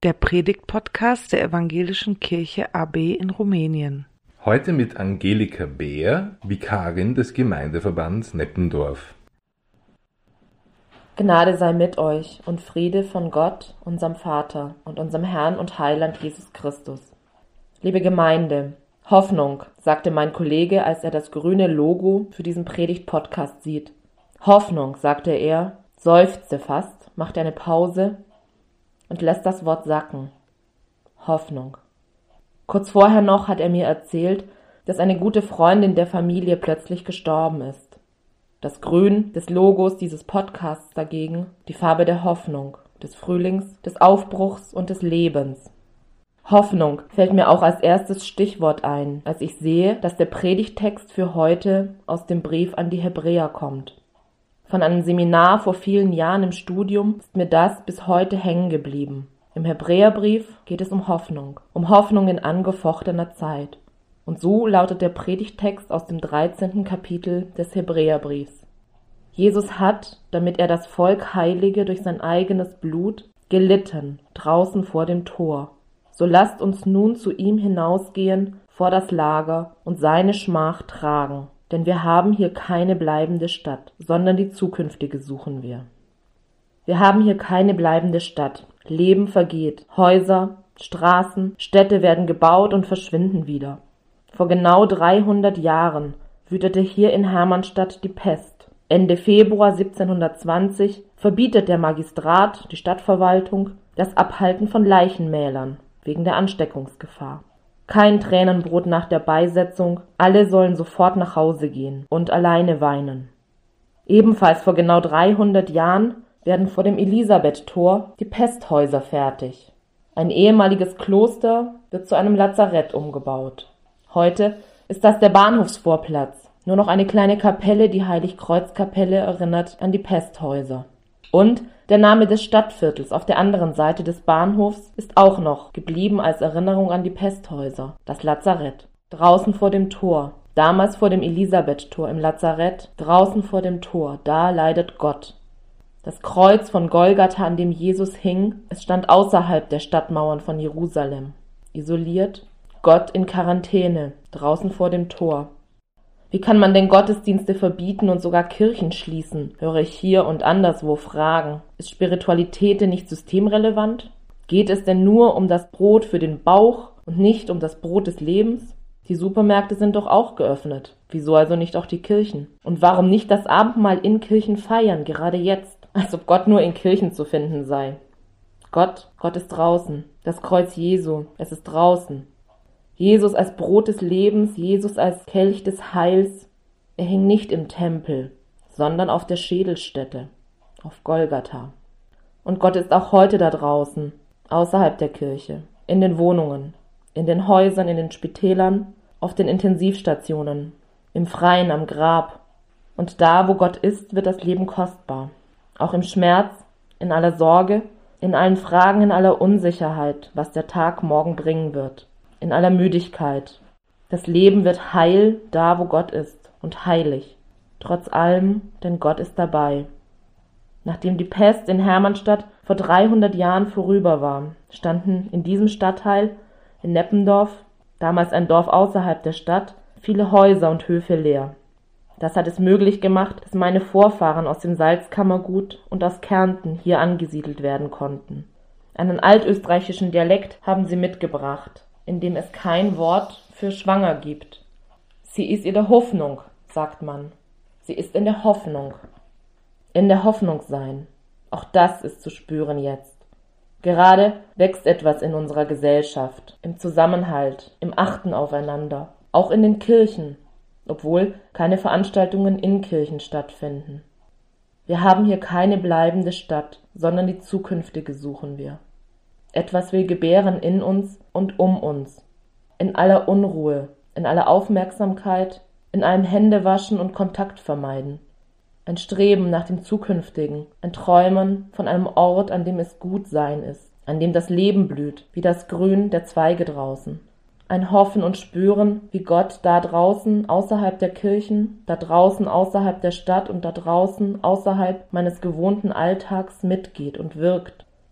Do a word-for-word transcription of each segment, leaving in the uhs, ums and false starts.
der Predigt-Podcast der Evangelischen Kirche A B in Rumänien. Heute mit Angelika Beer, Vikarin des Gemeindeverbands Neppendorf. Gnade sei mit euch und Friede von Gott, unserem Vater und unserem Herrn und Heiland Jesus Christus. Liebe Gemeinde, Hoffnung, sagte mein Kollege, als er das grüne Logo für diesen Predigt-Podcast sieht. Hoffnung, sagte er, seufzte fast, machte eine Pause und lässt das Wort sacken. Hoffnung. Kurz vorher noch hat er mir erzählt, dass eine gute Freundin der Familie plötzlich gestorben ist. Das Grün des Logos dieses Podcasts dagegen, die Farbe der Hoffnung, des Frühlings, des Aufbruchs und des Lebens. Hoffnung fällt mir auch als erstes Stichwort ein, als ich sehe, dass der Predigttext für heute aus dem Brief an die Hebräer kommt. Von einem Seminar vor vielen Jahren im Studium ist mir das bis heute hängen geblieben. Im Hebräerbrief geht es um Hoffnung, um Hoffnung in angefochtener Zeit. Und so lautet der Predigttext aus dem dreizehnten Kapitel des Hebräerbriefs. Jesus hat, damit er das Volk heilige durch sein eigenes Blut, gelitten draußen vor dem Tor. So lasst uns nun zu ihm hinausgehen vor das Lager und seine Schmach tragen. Denn wir haben hier keine bleibende Stadt, sondern die zukünftige suchen wir. Wir haben hier keine bleibende Stadt. Leben vergeht. Häuser, Straßen, Städte werden gebaut und verschwinden wieder. Vor genau dreihundert Jahren wütete hier in Hermannstadt die Pest. Ende Februar siebzehnhundertzwanzig verbietet der Magistrat, die Stadtverwaltung, das Abhalten von Leichenmählern wegen der Ansteckungsgefahr. Kein Tränenbrot nach der Beisetzung, alle sollen sofort nach Hause gehen und alleine weinen. Ebenfalls vor genau dreihundert Jahren werden vor dem Elisabethtor die Pesthäuser fertig. Ein ehemaliges Kloster wird zu einem Lazarett umgebaut. Heute ist das der Bahnhofsvorplatz. Nur noch eine kleine Kapelle, die Heiligkreuzkapelle, erinnert an die Pesthäuser. Und der Name des Stadtviertels auf der anderen Seite des Bahnhofs ist auch noch geblieben als Erinnerung an die Pesthäuser, das Lazarett. Draußen vor dem Tor, damals vor dem Elisabethtor im Lazarett, draußen vor dem Tor, da leidet Gott. Das Kreuz von Golgatha, an dem Jesus hing, es stand außerhalb der Stadtmauern von Jerusalem. Isoliert, Gott in Quarantäne, draußen vor dem Tor. Wie kann man denn Gottesdienste verbieten und sogar Kirchen schließen, höre ich hier und anderswo fragen. Ist Spiritualität denn nicht systemrelevant? Geht es denn nur um das Brot für den Bauch und nicht um das Brot des Lebens? Die Supermärkte sind doch auch geöffnet. Wieso also nicht auch die Kirchen? Und warum nicht das Abendmahl in Kirchen feiern, gerade jetzt? Als ob Gott nur in Kirchen zu finden sei. Gott, Gott ist draußen. Das Kreuz Jesu, es ist draußen. Jesus als Brot des Lebens, Jesus als Kelch des Heils, er hing nicht im Tempel, sondern auf der Schädelstätte, auf Golgatha. Und Gott ist auch heute da draußen, außerhalb der Kirche, in den Wohnungen, in den Häusern, in den Spitälern, auf den Intensivstationen, im Freien, am Grab. Und da, wo Gott ist, wird das Leben kostbar. Auch im Schmerz, in aller Sorge, in allen Fragen, in aller Unsicherheit, was der Tag morgen bringen wird. In aller Müdigkeit. Das Leben wird heil da, wo Gott ist, und heilig. Trotz allem, denn Gott ist dabei. Nachdem die Pest in Hermannstadt vor dreihundert Jahren vorüber war, standen in diesem Stadtteil, in Neppendorf, damals ein Dorf außerhalb der Stadt, viele Häuser und Höfe leer. Das hat es möglich gemacht, dass meine Vorfahren aus dem Salzkammergut und aus Kärnten hier angesiedelt werden konnten. Einen altösterreichischen Dialekt haben sie mitgebracht, in dem es kein Wort für schwanger gibt. Sie ist in der Hoffnung, sagt man. Sie ist in der Hoffnung. In der Hoffnung sein. Auch das ist zu spüren jetzt. Gerade wächst etwas in unserer Gesellschaft, im Zusammenhalt, im Achten aufeinander, auch in den Kirchen, obwohl keine Veranstaltungen in Kirchen stattfinden. Wir haben hier keine bleibende Stadt, sondern die zukünftige suchen wir. Etwas will gebären in uns und um uns, in aller Unruhe, in aller Aufmerksamkeit, in allem Händewaschen und Kontakt vermeiden. Ein Streben nach dem Zukünftigen, ein Träumen von einem Ort, an dem es gut sein ist, an dem das Leben blüht, wie das Grün der Zweige draußen. Ein Hoffen und Spüren, wie Gott da draußen außerhalb der Kirchen, da draußen außerhalb der Stadt und da draußen außerhalb meines gewohnten Alltags mitgeht und wirkt.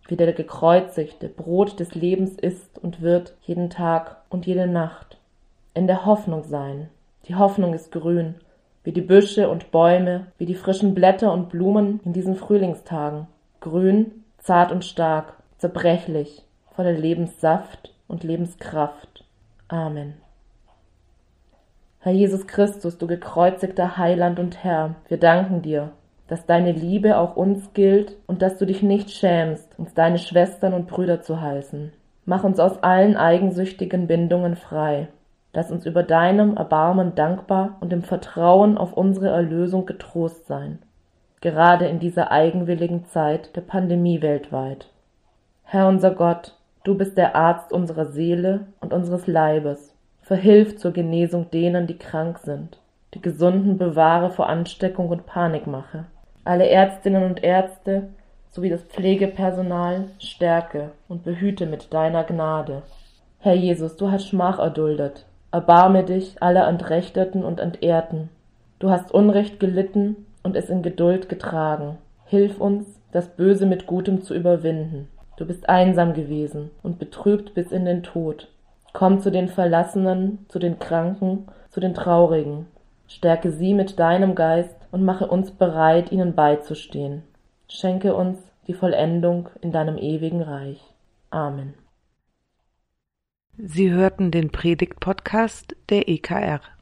wie der Gekreuzigte Brot des Lebens isst und wird jeden Tag und jede Nacht. In der Hoffnung sein. Die Hoffnung ist grün, wie die Büsche und Bäume, wie die frischen Blätter und Blumen in diesen Frühlingstagen. Grün, zart und stark, zerbrechlich, voller Lebenssaft und Lebenskraft. Amen. Herr Jesus Christus, du gekreuzigter Heiland und Herr, wir danken dir, dass deine Liebe auch uns gilt und dass du dich nicht schämst, uns deine Schwestern und Brüder zu heißen. Mach uns aus allen eigensüchtigen Bindungen frei. Lass uns über deinem Erbarmen dankbar und im Vertrauen auf unsere Erlösung getrost sein, gerade in dieser eigenwilligen Zeit der Pandemie weltweit. Herr unser Gott, du bist der Arzt unserer Seele und unseres Leibes. Verhilf zur Genesung denen, die krank sind. Die Gesunden bewahre vor Ansteckung und Panikmache. Alle Ärztinnen und Ärzte sowie das Pflegepersonal stärke und behüte mit deiner Gnade. Herr Jesus, du hast Schmach erduldet. Erbarme dich aller Entrechteten und Entehrten. Du hast Unrecht gelitten und es in Geduld getragen. Hilf uns, das Böse mit Gutem zu überwinden. Du bist einsam gewesen und betrübt bis in den Tod. Komm zu den Verlassenen, zu den Kranken, zu den Traurigen. Stärke sie mit deinem Geist und mache uns bereit, ihnen beizustehen. Schenke uns die Vollendung in deinem ewigen Reich. Amen. Sie hörten den Predigt-Podcast der E K R.